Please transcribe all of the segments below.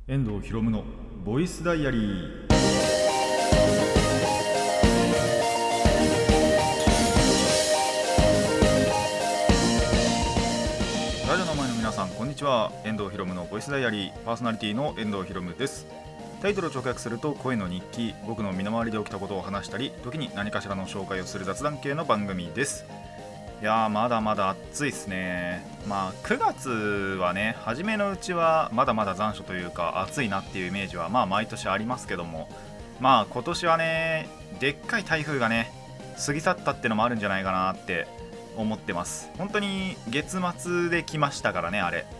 遠藤ひろむのボイスダイアリー。ラジオの前の皆さん、こんにちは。遠藤ひろむのボイスダイアリーパーソナリティの遠藤ひろむです。タイトルを直訳すると声の日記、僕の身の回りで起きたことを話したり、時に何かしらの紹介をする雑談系の番組です。いやー、まだまだ暑いですね。9月はね、初めのうちはまだまだ残暑というか暑いなっていうイメージは毎年ありますけども、今年はね、でっかい台風がね過ぎ去ったってのもあるんじゃないかなって思ってます。本当に月末で来ましたからね。あれ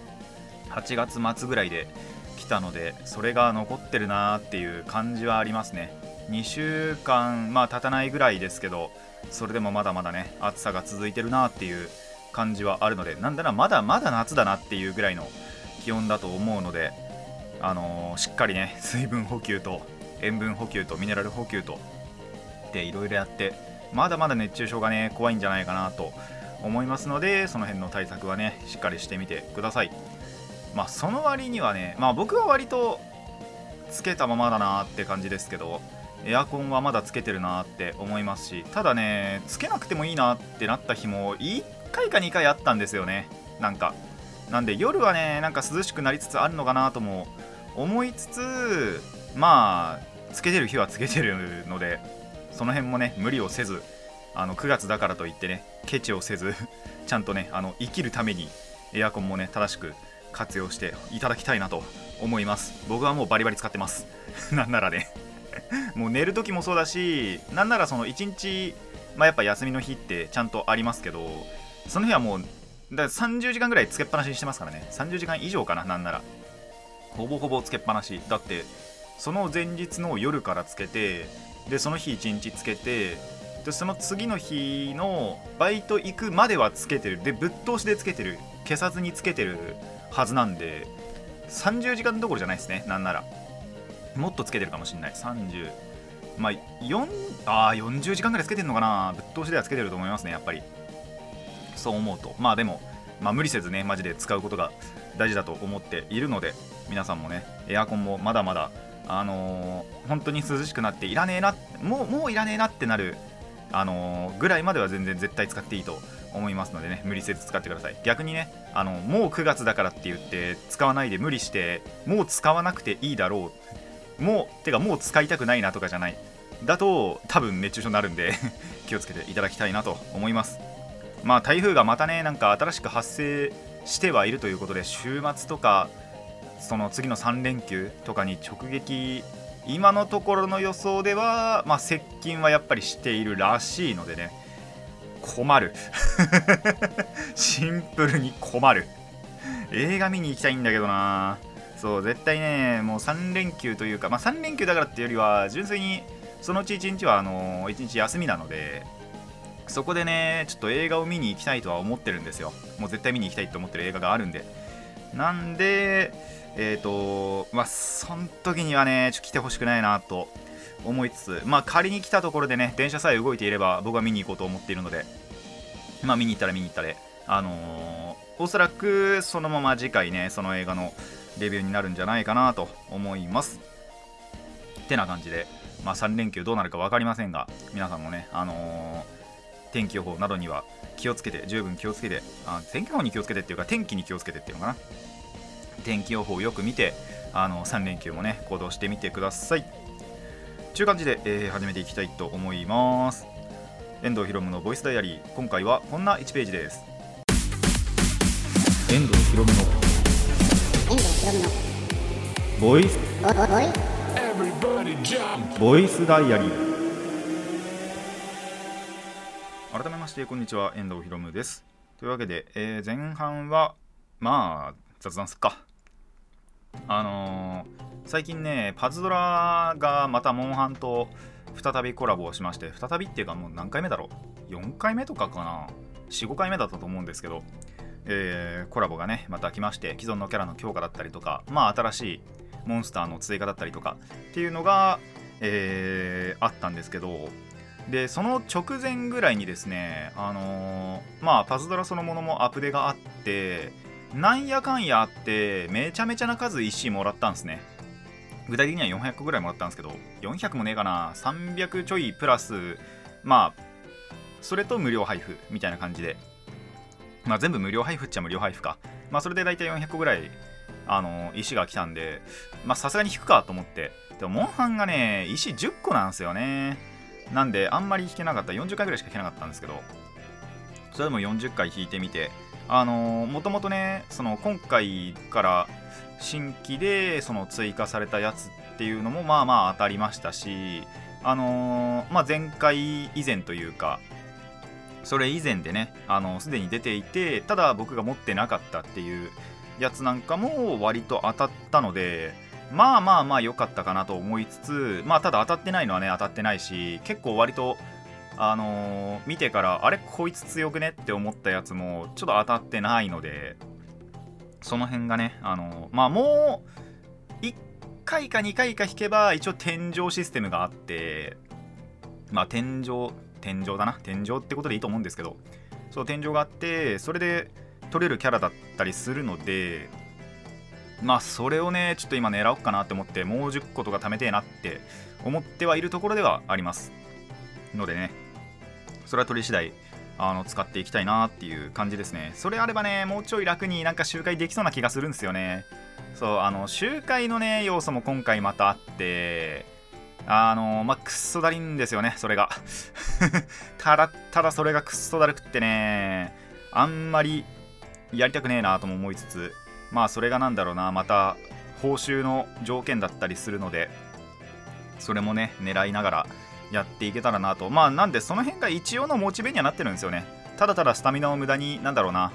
8月末ぐらいで来たので、それが残ってるなーっていう感じはありますね。2週間経たないぐらいですけど、それでもまだまだね暑さが続いてるなっていう感じはあるので、なんだな、まだまだ夏だなっていうぐらいの気温だと思うので、しっかりね水分補給と塩分補給とミネラル補給とでいろいろやって、まだまだ熱中症がね怖いんじゃないかなと思いますので、その辺の対策はねしっかりしてみてください。その割にはね、僕は割とつけたままだなって感じですけど、エアコンはまだつけてるなって思いますし、ただねつけなくてもいいなってなった日も1回か2回あったんですよね。なんで夜はね涼しくなりつつあるのかなとも思いつつ、つけてる日はつけてるので、その辺もね無理をせず、9月だからといってねケチをせずちゃんとね生きるためにエアコンもね正しく活用していただきたいなと思います。僕はもうバリバリ使ってますなんならねもう寝る時もそうだし、なんならその1日、やっぱ休みの日ってちゃんとありますけど、その日はもうだ30時間ぐらいつけっぱなしにしてますからね。30時間以上かな。なんならほぼほぼつけっぱなしだって、その前日の夜からつけて、でその日1日つけて、でその次の日のバイト行くまではつけてる、でぶっ通しでつけてる、消さずにつけてるはずなんで、30時間どころじゃないですね。なんならもっとつけてるかもしれない。30、40時間ぐらいつけてるのかな。ぶっ通しではつけてると思いますね、やっぱり。そう思うとでも無理せずねマジで使うことが大事だと思っているので、皆さんもねエアコンもまだまだ本当に涼しくなっていらねえな、もういらねえなってなるぐらいまでは全然絶対使っていいと思いますのでね、無理せず使ってください。逆にねもう9月だからって言って使わないで無理して、もう使わなくていいだろう、もう使いたくないなとかじゃないだと、多分熱中症になるんで気をつけていただきたいなと思います。台風がまたね新しく発生してはいるということで、週末とかその次の3連休とかに直撃、今のところの予想では、接近はやっぱりしているらしいのでね、困るシンプルに困る。映画見に行きたいんだけどな。そう、絶対ねもう3連休というか、3連休だからっていうよりは、純粋にそのうち1日は1日休みなので、そこでねちょっと映画を見に行きたいとは思ってるんですよ。もう絶対見に行きたいと思ってる映画があるんで、なんでその時にはね来てほしくないなと思いつつ、仮に来たところでね電車さえ動いていれば僕は見に行こうと思っているので、見に行ったら見に行ったで、おそらくそのまま次回ねその映画のレビューになるんじゃないかなと思いますってな感じで、3連休どうなるか分かりませんが、皆さんもね天気予報などには気をつけて、十分気をつけて、天気予報に気をつけてっていうか天気に気をつけてっていうのかな。天気予報をよく見て3連休もね行動してみてください。という感じで、始めていきたいと思います。遠藤ひろむのボイスダイアリー、今回はこんな1ページです。遠藤ひろむのボイスダイアリー。改めましてこんにちは、遠藤ひろむです。というわけで、前半は雑談すっか。最近ねパズドラがまたモンハンと再びコラボをしまして、再びっていうかもう何回目だろう、4回目とかかな、 4,5 回目だったと思うんですけど、コラボがねまた来まして、既存のキャラの強化だったりとか、新しいモンスターの追加だったりとかっていうのが、あったんですけど、でその直前ぐらいにですねパズドラそのものもアップデがあって、なんやかんやあってめちゃめちゃな数石もらったんですね。 具体的には400個ぐらいもらったんですけど、400もねえかな、300ちょいプラス、まあそれと無料配布みたいな感じで、まあ全部無料配布っちゃ無料配布か、まあそれで大体400個ぐらい石が来たんで、まあさすがに引くかと思って。でもモンハンがね、石10個なんですよね。なんであんまり引けなかった。40回ぐらいしか引けなかったんですけど、それでも40回引いてみて、もともとね、その今回から新規でその追加されたやつっていうのもまあまあ当たりましたし、まあ、前回以前というか、それ以前でね、すでに出ていて、ただ僕が持ってなかったっていうやつなんかも割と当たったので、まあまあまあ良かったかなと思いつつ、まあただ当たってないのはね、当たってないし、結構割と見てからあれこいつ強くねって思ったやつもちょっと当たってないので、その辺がね、まあもう1回か2回か引けば一応天井システムがあって、まあ天井だな、天井ってことでいいと思うんですけど、そう天井があって、それで取れるキャラだったりするので、まあそれをねちょっと今狙おうかなって思って、もう10個とか貯めてえなって思ってはいるところではありますのでね、それは取り次第使っていきたいなっていう感じですね。それあればね、もうちょい楽になんか周回できそうな気がするんですよね。そう周回のね要素も今回またあって、まあくっそだりんですよね、それがただそれがくっそだるくってね、あんまりやりたくねえなとも思いつつ、まあそれがなんだろうな、また報酬の条件だったりするので、それもね狙いながらやっていけたらなと。まあなんでその辺が一応のモチベにはなってるんですよね。ただただスタミナを無駄に、なんだろうな、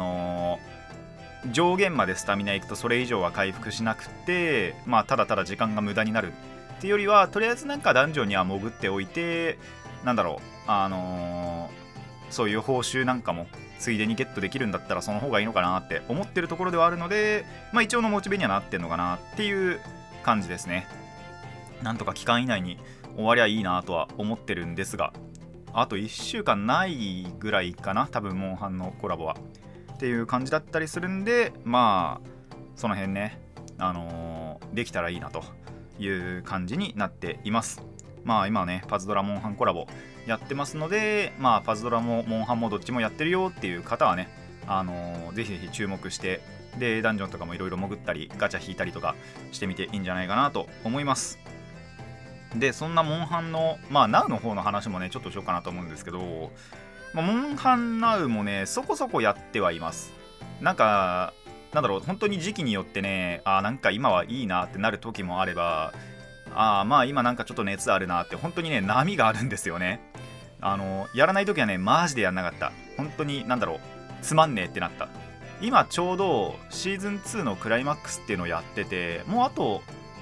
上限までスタミナいくとそれ以上は回復しなくて、まあただただ時間が無駄になるっていうよりは、とりあえずなんかダンジョンには潜っておいて、なんだろう、そういう報酬なんかもついでにゲットできるんだったらその方がいいのかなって思ってるところではあるので、まあ一応のモチベにはなってんのかなっていう感じですね。なんとか期間以内に終わりゃいいなとは思ってるんですが、あと1週間ないぐらいかな、多分モンハンのコラボはっていう感じだったりするんで、まあその辺ね、できたらいいなという感じになっています。まあ今はねパズドラモンハンコラボやってますので、まあパズドラもモンハンもどっちもやってるよっていう方はね、ぜひぜひ注目して、でダンジョンとかもいろいろ潜ったりガチャ引いたりとかしてみていいんじゃないかなと思います。でそんなモンハンのまあ NOW の方の話もねちょっとしようかなと思うんですけど、まあ、モンハン NOW もねそこそこやってはいます。なんだろう、本当に時期によってね、なんか今はいいなってなる時もあれば、まあ今なんかちょっと熱あるなって、本当にね波があるんですよね。やらない時はねマジでやんなかった。本当になんだろう、つまんねえってなった。今ちょうどシーズン2のクライマックスっていうのをやってて、もうあと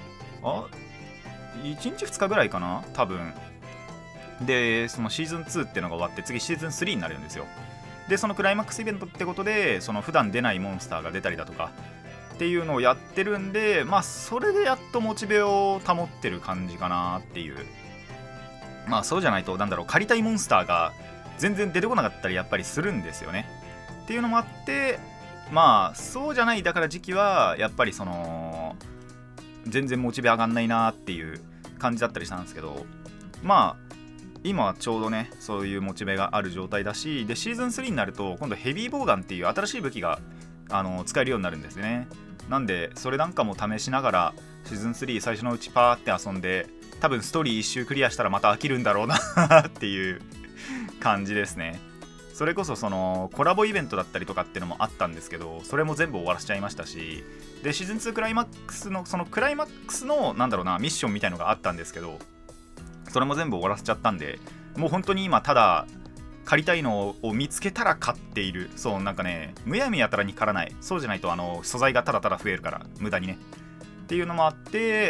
1日2日ぐらいかな多分で、そのシーズン2っていうのが終わって次シーズン3になるんですよ。でそのクライマックスイベントってことで、その普段出ないモンスターが出たりだとかっていうのをやってるんで、まあそれでやっとモチベを保ってる感じかなっていう。まあそうじゃないと、なんだろう、借りたいモンスターが全然出てこなかったりやっぱりするんですよねっていうのもあって、まあそうじゃないだから時期はやっぱりその全然モチベ上がんないなっていう感じだったりしたんですけど、まあ今はちょうどねそういうモチベがある状態だし、でシーズン3になると今度ヘビーボウガンっていう新しい武器が使えるようになるんですね。なんでそれなんかも試しながらシーズン3最初のうちパーって遊んで、多分ストーリー1周クリアしたらまた飽きるんだろうなっていう感じですね。それこそそのコラボイベントだったりとかっていうのもあったんですけど、それも全部終わらせちゃいましたし、でシーズン2クライマックスのそのクライマックスのなんだろうなミッションみたいのがあったんですけど、それも全部終わらせちゃったんで、もう本当に今ただ借りたいのを見つけたら買っている。そうなんかね、むやみやたらに狩らない。そうじゃないと素材がただただ増えるから無駄にねっていうのもあって、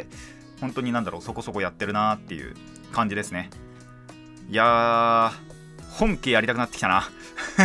本当になんだろう、そこそこやってるなっていう感じですね。いやー本家やりたくなってきたな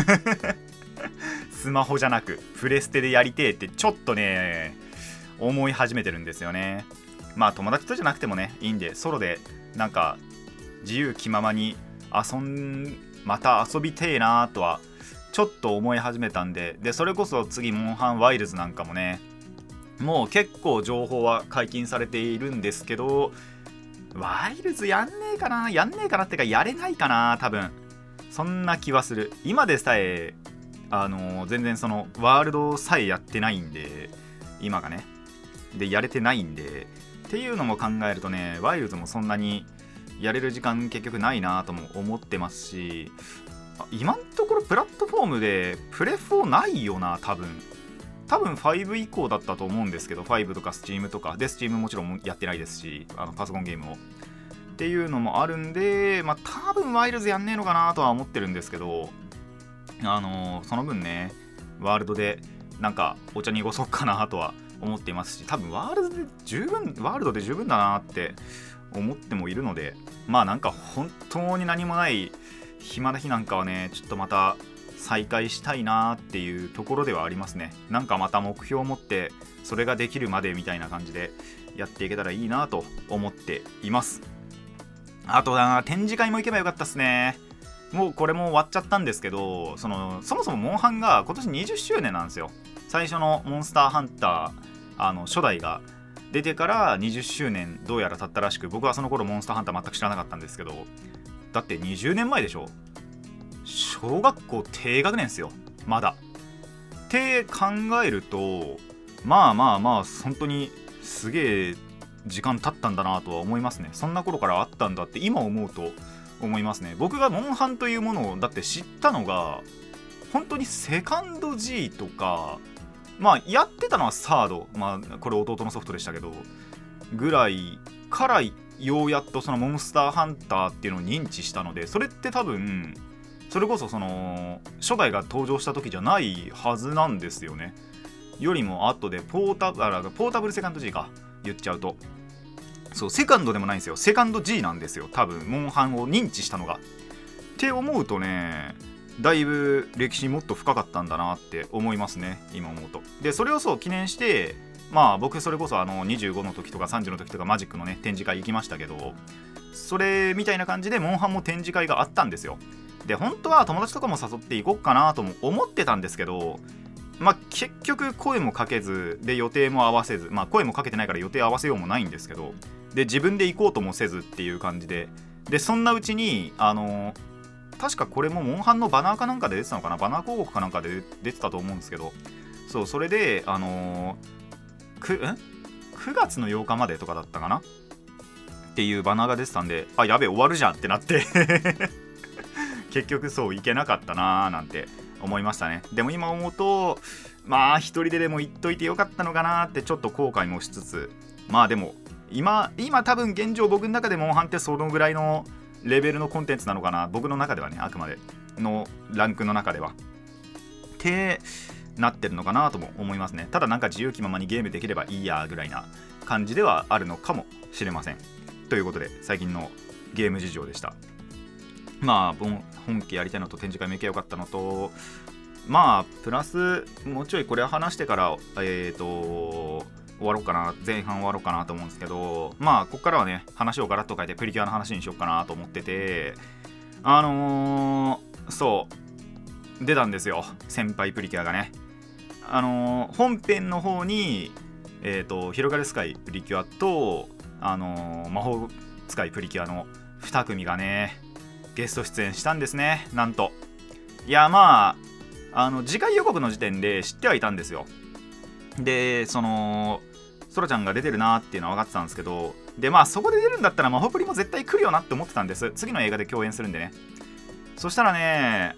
スマホじゃなくプレステでやりてえってちょっとね思い始めてるんですよね。まあ友達とじゃなくてもねいいんで、ソロでなんか自由気ままにまた遊びてえなとはちょっと思い始めたんで、それこそ次モンハンワイルズなんかもねもう結構情報は解禁されているんですけど、ワイルズやんねえかなってかやれないかな、多分そんな気はする。今でさえ全然そのワールドさえやってないんで、今がねでやれてないんでっていうのも考えるとね、ワイルズもそんなにやれる時間結局ないなとも思ってますし、今のところプラットフォームでプレ4ないよな、多分5以降だったと思うんですけど、5とか Steam とかで Steam もちろんやってないですし、パソコンゲームをっていうのもあるんで、多分ワイルズやんねえのかなとは思ってるんですけど、その分ねワールドでなんかお茶濁そうかなとは思っていますし、多分ワールドで十分だなって思ってもいるので、なんか本当に何もない暇な日なんかはね、ちょっとまた再開したいなっていうところではありますね。なんかまた目標を持ってそれができるまでみたいな感じでやっていけたらいいなと思っています。あと展示会も行けばよかったっすね。もうこれも終わっちゃったんですけど、そもそもモンハンが今年20周年なんですよ。最初のモンスターハンター初代が出てから20周年どうやら経ったらしく、僕はその頃モンスターハンター全く知らなかったんですけど、だって20年前でしょ。小学校低学年ですよ、まだって考えると、本当にすげえ時間経ったんだなとは思いますね。そんな頃からあったんだって今思うと思いますね。僕がモンハンというものをだって知ったのが本当にセカンド G とか、やってたのはサード、これ弟のソフトでしたけどぐらいからようやっとそのモンスターハンターっていうのを認知したので、それって多分それこそその初代が登場した時じゃないはずなんですよね。よりも後でポータブルセカンド G か言っちゃうと、そうセカンドでもないんですよ、セカンド G なんですよ、多分モンハンを認知したのが。って思うとね、だいぶ歴史もっと深かったんだなって思いますね、今思うと。でそれを記念して、僕それこそ25の時とか30の時とかマジックのね展示会行きましたけど、それみたいな感じでモンハンも展示会があったんですよ。で本当は友達とかも誘っていこうかなとも思ってたんですけど、結局声もかけずで予定も合わせず、声もかけてないから予定合わせようもないんですけど、で自分で行こうともせずっていう感じで、そんなうちに確かこれもモンハンのバナーかなんかで出てたのかな、バナー広告かなんかで出てたと思うんですけど、それで9月の8日までとかだったかなっていうバナーが出てたんで、やべえ終わるじゃんってなって結局行けなかったなーなんて思いましたね。でも今思うと一人でも行っといてよかったのかなってちょっと後悔もしつつ、でも今多分現状僕の中でモンハンってそのぐらいのレベルのコンテンツなのかな、僕の中ではね、あくまでのランクの中ではってなってるのかなとも思いますね。ただなんか自由気ままにゲームできればいいやぐらいな感じではあるのかもしれません。ということで最近のゲーム事情でした。本家やりたいのと展示会も行けばよかったのと、プラスもうちょいこれは話してから終わろうかな、前半終わろうかなと思うんですけど、ここからはね話をガラッと変えてプリキュアの話にしようかなと思ってて、出たんですよ、先輩プリキュアがね。本編の方に広がるスカイプリキュアと魔法使いプリキュアの2組がねゲスト出演したんですね。なんといや次回予告の時点で知ってはいたんですよ。でソラちゃんが出てるなっていうのは分かってたんですけど、でそこで出るんだったら魔法プリも絶対来るよなって思ってたんです。次の映画で共演するんでね。そしたらね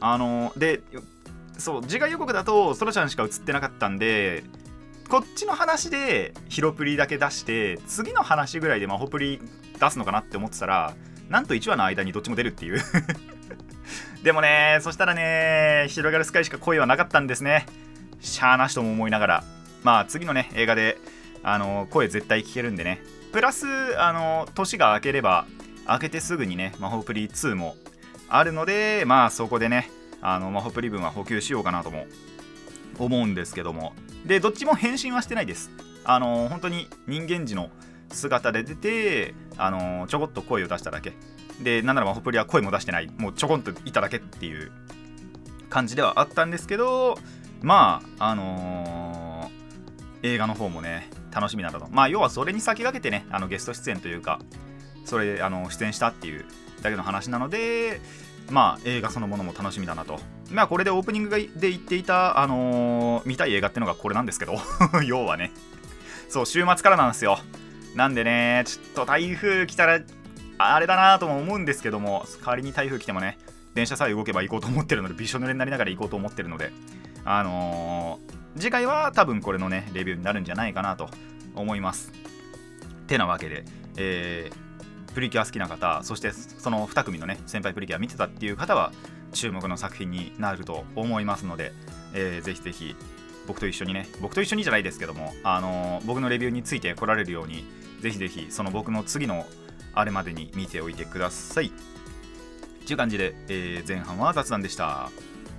次回予告だとソラちゃんしか映ってなかったんで、こっちの話でヒロプリだけ出して次の話ぐらいで魔法プリ出すのかなって思ってたら、なんと1話の間にどっちも出るっていうでもね、そしたらね広がるスカイしか声はなかったんですね。しゃーなしとも思いながら、次のね映画で声絶対聞けるんでね、プラス年が明ければ明けてすぐにね魔法プリ2もあるので、そこでね魔法プリ分は補給しようかなとも思うんですけども、でどっちも変身はしてないです。本当に人間児の姿で出てちょこっと声を出しただけで、なんなら魔法プリは声も出してない、もうちょこんといただけっていう感じではあったんですけど、 映画の方もね楽しみなんだと。まあ要はそれに先駆けてねゲスト出演というかそれ出演したっていうだけの話なので、まあ映画そのものも楽しみだなと。まあこれでオープニングで言っていた見たい映画ってのがこれなんですけど要はねそう週末からなんですよ。なんでねちょっと台風来たらあれだなとも思うんですけども、代わりに台風来てもね電車さえ動けば行こうと思ってるのでびしょ濡れになりながら行こうと思ってるので次回は多分これのねレビューになるんじゃないかなと思います。てなわけで、プリキュア好きな方、そしてその2組のね先輩プリキュア見てたっていう方は注目の作品になると思いますので、ぜひぜひ僕と一緒にじゃないですけども僕のレビューについて来られるようにぜひぜひその僕の次のあれまでに見ておいてくださいっていう感じで、前半は雑談でした。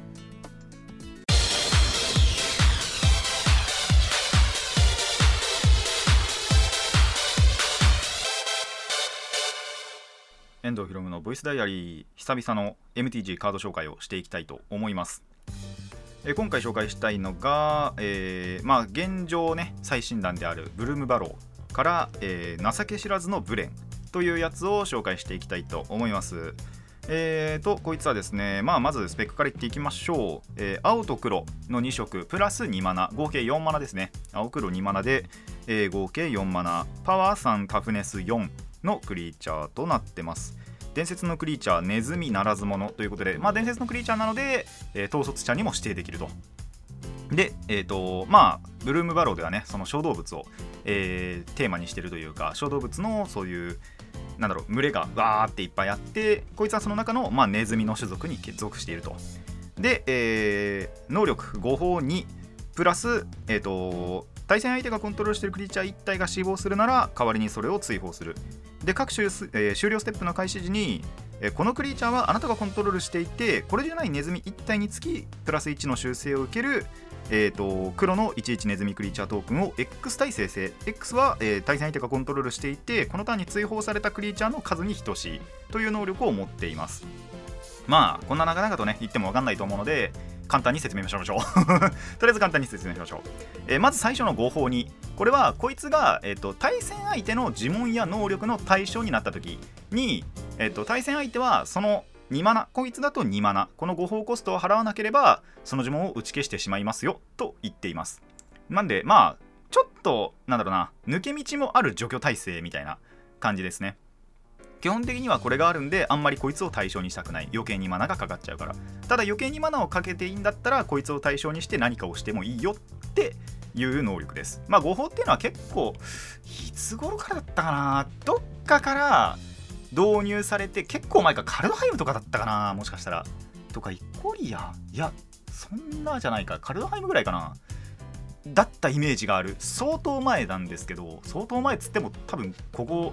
遠藤ひろむのボイスダイアリー、久々の MTG カード紹介をしていきたいと思います。今回紹介したいのが、まあ現状ね最新弾であるブルームバローから、情け知らずのブレンというやつを紹介していきたいと思います。こいつはですね、まずスペックからいっていきましょう。青と黒の2色プラス2マナ合計4マナですね。青黒2マナで、合計4マナパワー3タフネス4のクリーチャーとなってます。伝説のクリーチャーネズミならず者ということで、伝説のクリーチャーなので、統率者にも指定できると。で、ブルームバローではねその小動物を、テーマにしてるというか、小動物のそういう群れがわーっていっぱいあって、こいつはその中の、ネズミの種族に属していると。で、能力5法2プラス、対戦相手がコントロールしているクリーチャー1体が死亡するなら代わりにそれを追放する。で各終了ステップの開始時に、このクリーチャーはあなたがコントロールしていてこれじゃないネズミ1体につきプラス1の修正を受ける、黒の11ネズミクリーチャートークンを X 体生成。 X は、対戦相手がコントロールしていてこのターンに追放されたクリーチャーの数に等しいという能力を持っています。こんな長々とね言っても分かんないと思うので簡単に説明しましょうとりあえず簡単に説明しましょう。まず最初の5法に、これはこいつが、対戦相手の呪文や能力の対象になった時に、対戦相手はその2マナ、こいつだと2マナ、この5法コストを払わなければその呪文を打ち消してしまいますよと言っています。なんでちょっと抜け道もある除去耐性みたいな感じですね。基本的にはこれがあるんであんまりこいつを対象にしたくない。余計にマナがかかっちゃうから。ただ余計にマナをかけていいんだったらこいつを対象にして何かをしてもいいよっていう能力です。5法っていうのは結構いつ頃からだったかな、どっかから導入されて結構前か、カルドハイムとかだったかな、もしかしたらとかイコリア、いやそんなじゃないか、カルドハイムぐらいかなだったイメージがある。相当前なんですけど、相当前っつっても多分ここ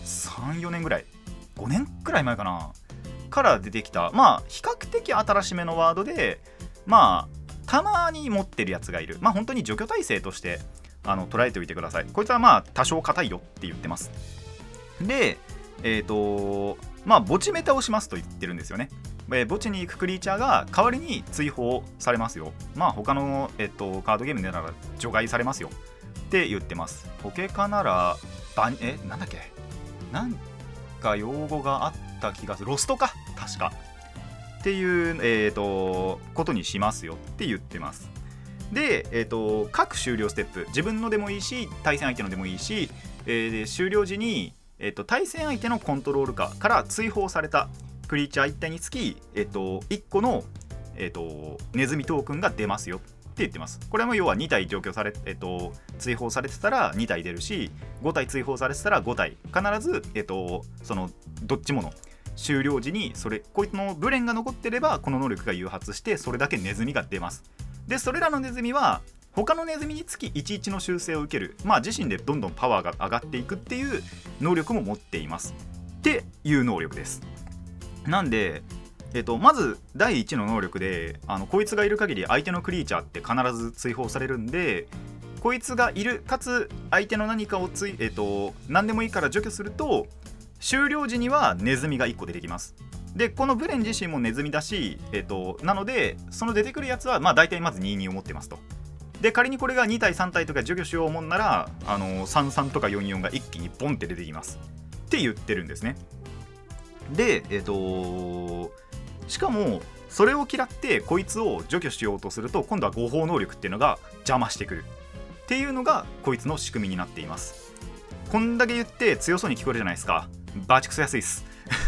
3,4 年ぐらい、5年くらい前かなから出てきた、比較的新しめのワードで、たまに持ってるやつがいる。本当に除去耐性として捉えておいてください。こいつは多少硬いよって言ってます。で墓地メタをしますと言ってるんですよね。墓地に行くクリーチャーが代わりに追放されますよ。他の、カードゲームでなら除外されますよって言ってます。ポケカならなんだっけ、なんか用語があった気がする。ロストか確かっていう、ことにしますよって言ってます。で、各終了ステップ、自分のでもいいし対戦相手のでもいいし、で終了時に、対戦相手のコントロール下から追放されたクリーチャー1体につき、1個の、ネズミトークンが出ますよって言ってます。これも要は2体除去され、追放されてたら2体出るし、5体追放されてたら5体必ず、そのどっちもの終了時にこいつのブレンが残ってればこの能力が誘発してそれだけネズミが出ます。でそれらのネズミは他のネズミにつき11の修正を受ける、自身でどんどんパワーが上がっていくっていう能力も持っていますっていう能力です。なんで、まず第1の能力でこいつがいる限り相手のクリーチャーって必ず追放されるんで、こいつがいるかつ相手の何かを何でもいいから除去すると終了時にはネズミが1個出てきます。でこのブレン自身もネズミだし、なのでその出てくるやつは大体まず22を持ってますと。 で仮にこれが2体3体とか除去しようもんなら33とか44が一気にボンって出てきますって言ってるんですね。でしかもそれを嫌ってこいつを除去しようとすると今度は誤報能力っていうのが邪魔してくるっていうのがこいつの仕組みになっています。こんだけ言って強そうに聞こえるじゃないですか。バチクソ安いっす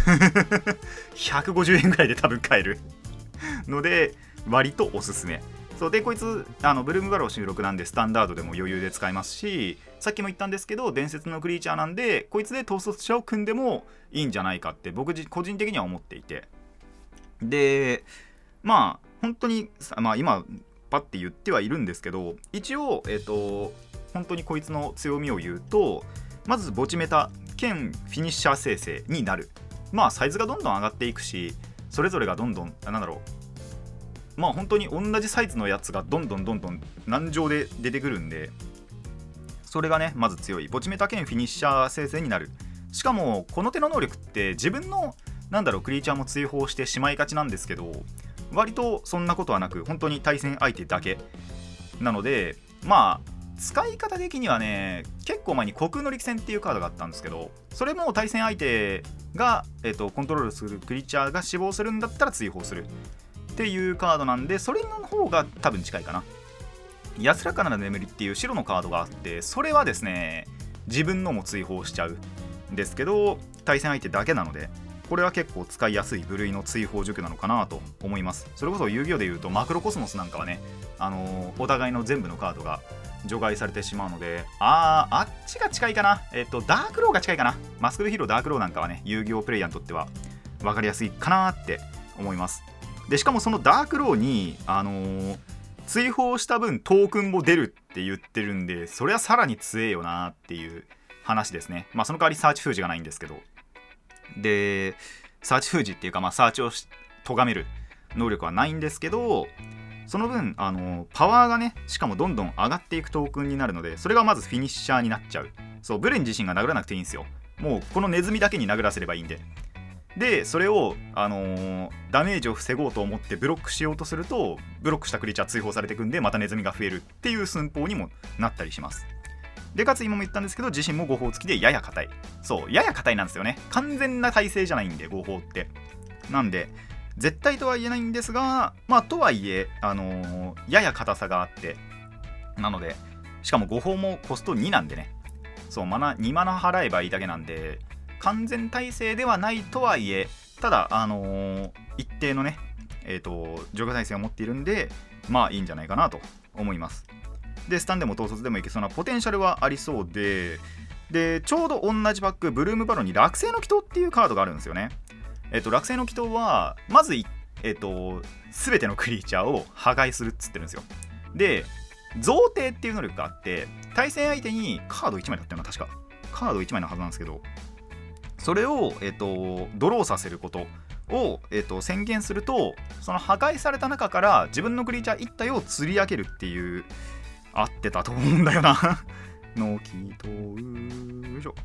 150円ぐらいで多分買えるので割とおすすめ。そうでこいつブルームバロー収録なんでスタンダードでも余裕で使えますし、さっきも言ったんですけど伝説のクリーチャーなんでこいつで統率者を組んでもいいんじゃないかって僕個人的には思っていて、でまあ本当に今パッて言ってはいるんですけど、一応本当にこいつの強みを言うと、まず墓地メタ兼フィニッシャー生成になる。サイズがどんどん上がっていくし、それぞれがどんどん本当に同じサイズのやつがどんどん難情で出てくるんで、それがねまず強い墓地メタ兼フィニッシャー生成になる。しかもこの手の能力って自分のクリーチャーも追放してしまいがちなんですけど、割とそんなことはなく本当に対戦相手だけなので、使い方的にはね結構前に虚空の力戦っていうカードがあったんですけど、それも対戦相手が、コントロールするクリーチャーが死亡するんだったら追放するっていうカードなんで、それの方が多分近いかな。安らかな眠りっていう白のカードがあって、それはですね自分のも追放しちゃうんですけど対戦相手だけなので、これは結構使いやすい部類の追放除去なのかなと思います。それこそ遊戯王でいうとマクロコスモスなんかはねお互いの全部のカードが除外されてしまうので、あっちが近いかな。ダークローが近いかな。マスクドヒーローダークローなんかはね遊戯王プレイヤーにとっては分かりやすいかなって思います。でしかもそのダークローに追放した分トークンも出るって言ってるんで、そりゃさらに強えよなっていう話ですね。その代わりサーチ封じがないんですけど、でサーチ封じっていうかサーチを咎める能力はないんですけど、その分パワーがねしかもどんどん上がっていくトークンになるので、それがまずフィニッシャーになっちゃう。そうブレン自身が殴らなくていいんですよ。もうこのネズミだけに殴らせればいいんで。でそれを、ダメージを防ごうと思ってブロックしようとすると、ブロックしたクリーチャー追放されていくんでまたネズミが増えるっていう寸法にもなったりします。でかつ今も言ったんですけど自身も誤報付きでやや硬い。そうやや硬いなんですよね。完全な耐性じゃないんで誤報って。なんで絶対とは言えないんですが、とはいえ、やや硬さがあって、なのでしかも誤報もコスト2なんでね、そう2マナ払えばいいだけなんで完全耐性ではないとはいえ、ただ一定のね除去耐性を持っているんでいいんじゃないかなと思います。でスタンでも統率でもいけそうなポテンシャルはありそうで、ちょうど同じパックブルームバロンに落星の祈祷っていうカードがあるんですよね。落星の祈祷はまず全てのクリーチャーを破壊するっつってるんですよ。で贈呈っていう能力があって、対戦相手にカード1枚だったよな、確かカード1枚のはずなんですけど、それを、ドローさせることを、宣言すると、その破壊された中から自分のクリーチャー1体を釣り上げるっていう、合ってたと思うんだよなのきとよいしょ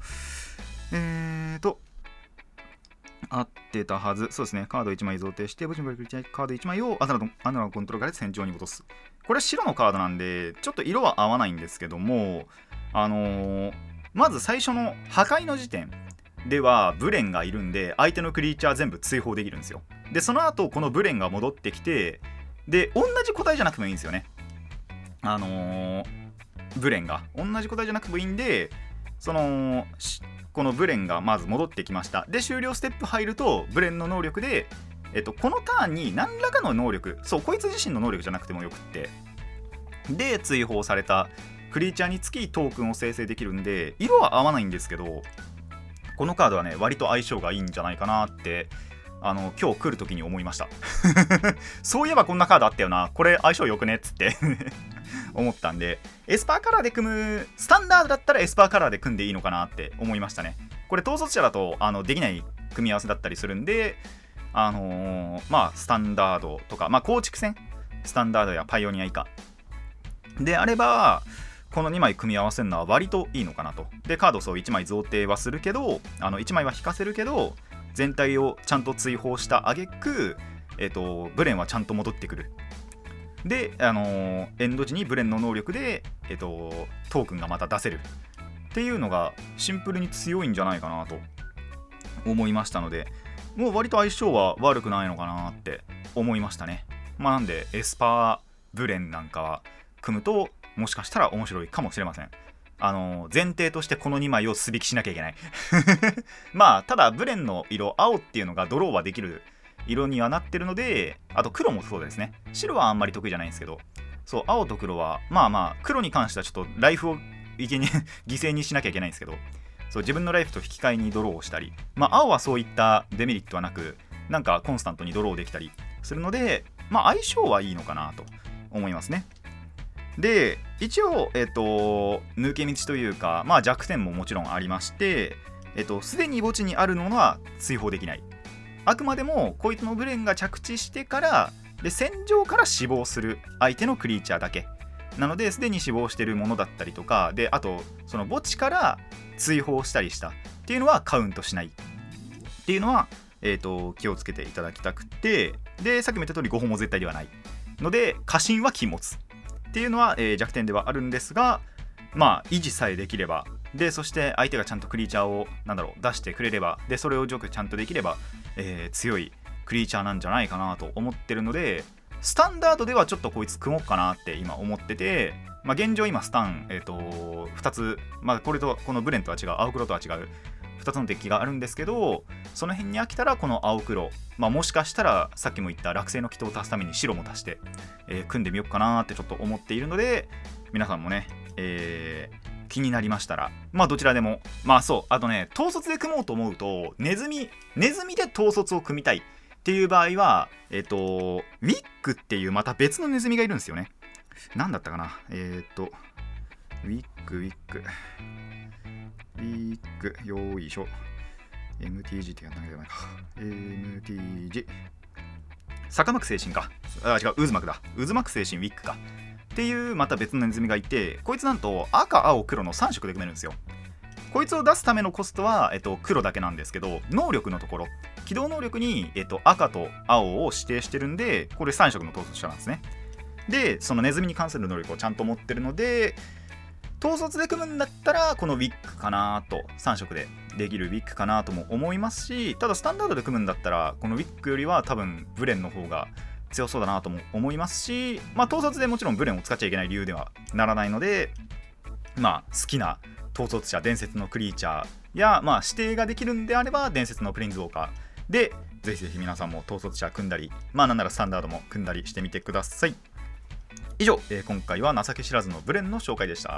合ってたはず。そうですね。カード1枚贈呈して墓地のクリーチャーカード1枚をアナのコントローラーで戦場に落とす。これ白のカードなんでちょっと色は合わないんですけども、まず最初の破壊の時点ではブレンがいるんで相手のクリーチャー全部追放できるんですよ。でその後このブレンが戻ってきて、で同じ個体じゃなくてもいいんですよね。ブレンが同じ個体じゃなくてもいいんで、このブレンがまず戻ってきました。で終了ステップ入るとブレンの能力で、このターンに何らかの能力、そうこいつ自身の能力じゃなくてもよくって、で追放されたクリーチャーにつきトークンを生成できるんで、色は合わないんですけど、このカードはね割と相性がいいんじゃないかなって今日来る時に思いましたそういえばこんなカードあったよな、これ相性よくねっつって思ったんで、エスパーカラーで組む、スタンダードだったらエスパーカラーで組んでいいのかなって思いましたね。これ統率者だとできない組み合わせだったりするんで、スタンダードとか、構築戦スタンダードやパイオニア以下であればこの2枚組み合わせるのは割といいのかなと。でカード層1枚贈呈はするけど、1枚は引かせるけど全体をちゃんと追放した挙句、ブレンはちゃんと戻ってくるで、エンド時にブレンの能力で、トークンがまた出せるっていうのがシンプルに強いんじゃないかなと思いましたので、もう割と相性は悪くないのかなって思いましたね。なんでエスパーブレンなんかは組むともしかしたら面白いかもしれません。前提としてこの2枚を素引きしなきゃいけないただブレンの色青っていうのがドローはできる色にはなってるので、あと黒もそうですね。白はあんまり得意じゃないんですけど、そう青と黒は黒に関してはちょっとライフを犠牲にしなきゃいけないんですけど、そう自分のライフと引き換えにドローをしたり、青はそういったデメリットはなく、なんかコンスタントにドローできたりするので、相性はいいのかなと思いますね。で一応抜け道というか、弱点ももちろんありまして、すでに墓地にあるのは追放できない。あくまでもこいつのブレンが着地してからで戦場から死亡する相手のクリーチャーだけなので、すでに死亡しているものだったりとかで、あとその墓地から追放したりしたっていうのはカウントしないっていうのは、気をつけていただきたくて、でさっきも言った通り5本も絶対ではないので、過信は禁物っていうのは、弱点ではあるんですが、維持さえできれば、でそして相手がちゃんとクリーチャーを出してくれれば、でそれを除去ちゃんとできれば、強いクリーチャーなんじゃないかなと思ってるので、スタンダードではちょっとこいつ組もうかなって今思ってて、現状今スタン、2つ、これとこのブレンとは違う、青黒とは違う2つのデッキがあるんですけど、その辺に飽きたらこの青黒、もしかしたらさっきも言った落星の祈祷を足すために白も足して、組んでみようかなってちょっと思っているので、皆さんもね、気になりましたらどちらでも、そうあとね、統率で組もうと思うとネズミで統率を組みたいっていう場合は、ウィッグっていうまた別のネズミがいるんですよね。なんだったかな、ウィッグよいしょ、 MTG ってやんなきゃいけないか、 MTG 坂幕精神か、違う、渦巻精神ウィッグかっていうまた別のネズミがいて、こいつなんと赤青黒の3色で組めるんですよ。こいつを出すためのコストは、黒だけなんですけど、能力のところ起動能力に、赤と青を指定してるんで、これ3色の統率者なんですね。でそのネズミに関する能力をちゃんと持ってるので、統率で組むんだったらこのウィッグかなと、3色でできるウィッグかなとも思いますし、ただスタンダードで組むんだったらこのウィッグよりは多分ブレンの方が強そうだなとも思いますし、統率でもちろんブレンを使っちゃいけない理由ではならないので、好きな統率者、伝説のクリーチャーや、指定ができるんであれば伝説のプレインズウォーカーでぜひぜひ皆さんも統率者組んだり、なんならスタンダードも組んだりしてみてください。以上、今回は情け知らずのブレンの紹介でした。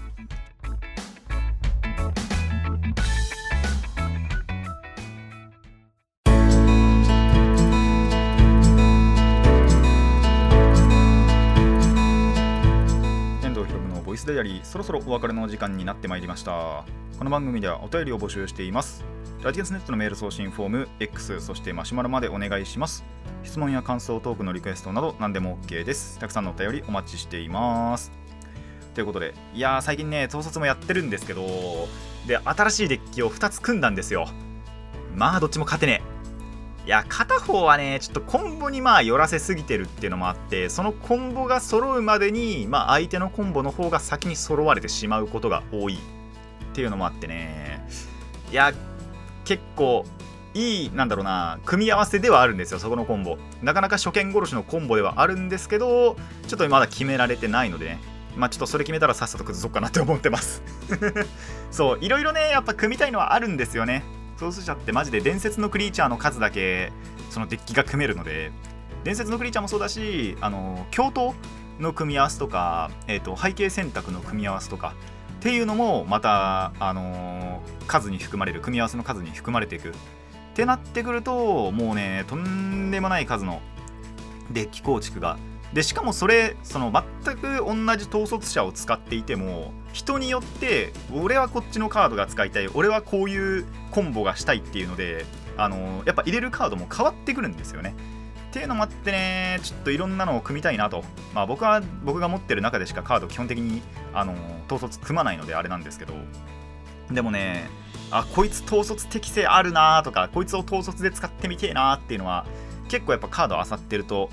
ボイスダイアリー、そろそろお別れの時間になってまいりました。この番組ではお便りを募集しています。ラディアスネットのメール送信フォーム X、 そしてマシュマロまでお願いします。質問や感想、トークのリクエストなど何でも OK です。たくさんのお便りお待ちしています。ということで、最近ね統率もやってるんですけど、で新しいデッキを2つ組んだんですよ。どっちも勝てねえ。片方はねちょっとコンボに寄らせすぎてるっていうのもあって、そのコンボが揃うまでに相手のコンボの方が先に揃われてしまうことが多いっていうのもあってね、結構いい組み合わせではあるんですよ。そこのコンボなかなか初見殺しのコンボではあるんですけど、ちょっとまだ決められてないのでね、ちょっとそれ決めたらさっさと崩そうかなって思ってますそういろいろねやっぱ組みたいのはあるんですよね。統率者ってマジで伝説のクリーチャーの数だけそのデッキが組めるので、伝説のクリーチャーもそうだし、共闘の組み合わせとか、背景選択の組み合わせとかっていうのもまた、数に含まれる、組み合わせの数に含まれていくってなってくると、もうねとんでもない数のデッキ構築がで、しかもその全く同じ統率者を使っていても人によって俺はこっちのカードが使いたい、俺はこういうコンボがしたいっていうので、やっぱ入れるカードも変わってくるんですよね。っていうのもあってね、ちょっといろんなのを組みたいなと。僕が持ってる中でしかカード基本的に統率組まないのであれなんですけど、でもねこいつ統率適性あるなとか、こいつを統率で使ってみてえなっていうのは結構やっぱカード漁ってると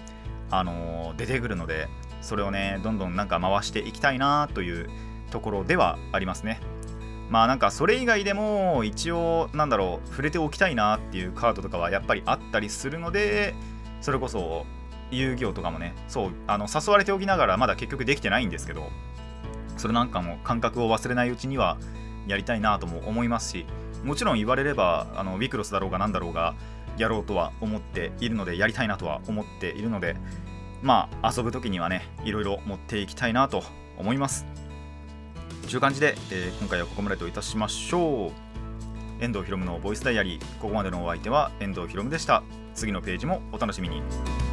出てくるので、それをねどんどんなんか回していきたいなというところではありますね。まあなんかそれ以外でも一応触れておきたいなっていうカードとかはやっぱりあったりするので、それこそ遊戯王とかもね、そう誘われておきながらまだ結局できてないんですけど、それなんかも感覚を忘れないうちにはやりたいなとも思いますし、もちろん言われればウィクロスだろうがなんだろうがやろうとは思っているので、やりたいなとは思っているので、まあ遊ぶ時にはねいろいろ持っていきたいなと思いますという感じで、今回はここまでといたしましょう。遠藤ひろむのボイスダイアリー、ここまでのお相手は遠藤ひろむでした。次のページもお楽しみに。